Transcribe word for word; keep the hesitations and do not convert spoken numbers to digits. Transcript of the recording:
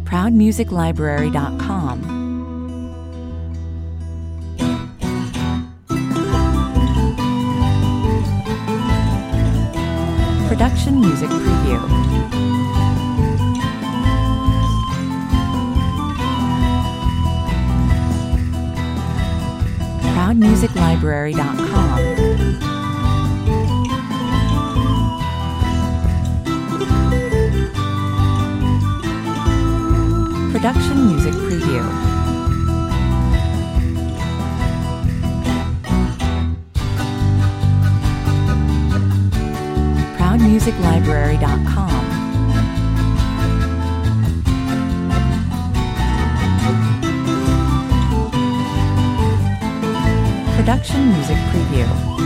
proud music library dot com. Production Music Preview. proud music library dot com. Production Music Preview. proud music library dot com. Production Music Preview.